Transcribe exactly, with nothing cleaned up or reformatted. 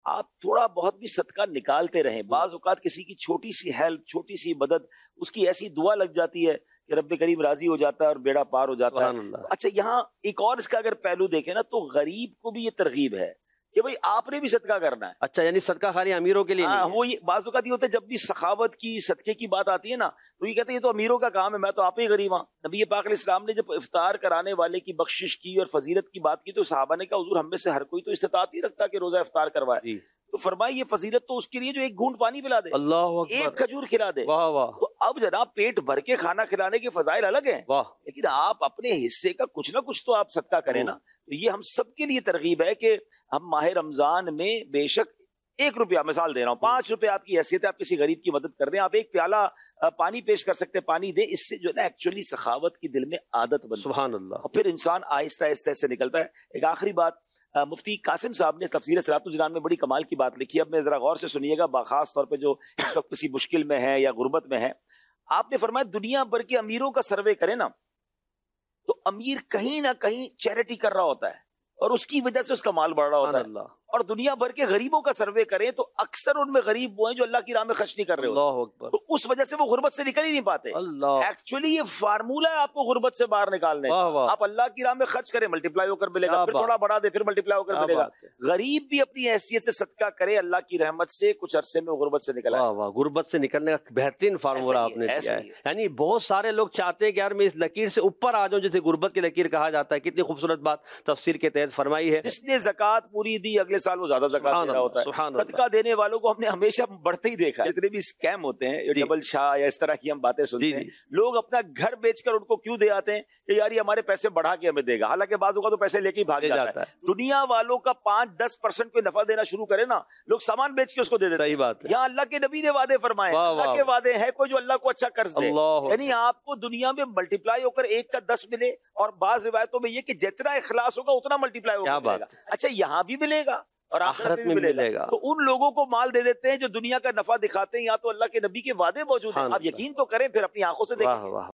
آپ تھوڑا بہت بھی صدقہ نکالتے رہیں. بعض اوقات کسی کی چھوٹی سی ہیلپ، چھوٹی سی مدد، اس کی ایسی دعا لگ جاتی ہے کہ رب کریم راضی ہو جاتا ہے اور بیڑا پار ہو جاتا ہے. اچھا یہاں ایک اور اس کا اگر پہلو دیکھیں نا تو غریب کو بھی یہ ترغیب ہے کہ بھئی آپ نے بھی صدقہ کرنا ہے. اچھا یعنی صدقہ خالی امیروں کے لیے نہیں ہے. وہ یہ بعض اوقات یہ ہوتا ہے جب بھی سخاوت کی صدقے کی بات آتی ہے نا تو یہ کہتے ہیں یہ تو امیروں کا کام ہے، میں تو آپ ہی غریب ہوں. نبی پاک علیہ السلام نے جب افطار کرانے والے کی بخشش کی اور فضیلت کی بات کی تو صحابہ نے کہا حضور ہم میں سے ہر کوئی تو استطاعت ہی رکھتا کہ روزہ افطار کروائے. تو فرمایا یہ فضیلت تو اس کے لیے جو ایک گھونٹ پانی پلا دے، اللہ اکبر، ایک کھجور کھلا دے. واہ واہ. تو اب جناب پیٹ بھر کے کھانا کھلانے کے فضائل الگ ہیں، لیکن آپ اپنے حصے کا کچھ نہ کچھ تو آپ صدقہ کریں نا. تو یہ ہم سب کے لیے ترغیب ہے کہ ہم ماہ رمضان میں بے شک ایک روپیہ، مثال دے رہا ہوں، پانچ روپے آپ کی حیثیت ہے، آپ کسی غریب کی مدد کر دیں. آپ ایک پیالہ پانی پیش کر سکتے، پانی دیں. اس سے جو ہے نا ایکچولی سخاوت کی دل میں عادت بنتی ہے، سبحان اللہ، اور پھر انسان آہستہ آہستہ سے نکلتا ہے. ایک آخری بات، مفتی قاسم صاحب نے تفسیر صراط الجنان میں بڑی کمال کی بات لکھی ہے. اب میں ذرا غور سے سنیے گا، خاص طور پہ جو اس وقت کسی مشکل میں ہے یا غربت میں ہے. آپ نے فرمایا دنیا بھر کے امیروں کا سروے کریں نا تو امیر کہیں نہ کہیں چیریٹی کر رہا ہوتا ہے اور اس کی وجہ سے اس کا مال بڑھ رہا ہوتا ہے. اور دنیا بھر کے غریبوں کا سروے کریں تو اکثر ان میں غریب وہ ہیں جو اللہ کی راہ میں خرچ نہیں کر رہے ہوتے. اللہ اکبر. تو اس وجہ سے وہ غربت سے نکل ہی نہیں پاتے. اللہ. ایکچولی یہ فارمولہ ہے آپ کو غربت سے باہر نکالنے. آپ اللہ کی راہ میں خرچ کریں، ملٹیپلائی ہو کر ملے گا، پھر تھوڑا بڑھا دے پھر ملٹیپلائی ہو کر ملے گا. غریب بھی اپنی حیثیت سے صدقہ کرے، اللہ کی رحمت سے کچھ عرصے میں غربت سے نکل آئے. غربت سے نکلنے کا بہترین فارمولہ آپ نے دیا ہے. یعنی بہت سارے لوگ چاہتے ہیں کہ یار میں اس لکیر سے اوپر آ جاؤں، جسے غربت کی لکیر کہا جاتا ہے. کتنی خوبصورت بات تفسیر کے تحت فرمائی ہے. جس نے زکات پوری دی اگلے سال وہ زیادہ زکات دے رہا ہوتا ہے. صدقہ دینے والوں کو ہم نے ہمیشہ بڑھتے ہی دیکھا. جتنے بھی اسکیم ہوتے ہیں، ڈبل شاہ یا اس طرح کی ہم باتیں سنتے ہیں، لوگ اپنا گھر بیچ کر ان کو کیوں دے آتے ہیں کہ یار یہ ہمارے پیسے بڑھا کے ہمیں دے گا، حالانکہ بعضوں کا تو پیسے لے کے ہی بھاگ جاتا ہے. دنیا والوں کا پانچ دس پرسنٹ کوئی نفع دینا شروع کرے نا، لوگ سامان بیچ کے اس کو دے دیتے. صحیح بات ہے. یہاں اللہ کے نبی نے وعدے فرمائے، اللہ کے وعدے ہیں کوئی جو اللہ کو اچھا قرض دے، یعنی آپ کو دنیا میں ملٹیپلائی ہو کر ایک کا دس ملے، اور بعض روایتوں میں یہ کہ جتنا اخلاص ہوگا اتنا ملٹیپلائی ہوگا. اچھا یہاں بھی ملے گا اور آخرت میں ملے گا. تو ان لوگوں کو مال دے دیتے ہیں جو دنیا کا نفع دکھاتے ہیں، یا تو اللہ کے نبی کے وعدے موجود ہیں، آپ یقین تو کریں پھر اپنی آنکھوں سے دیکھیں.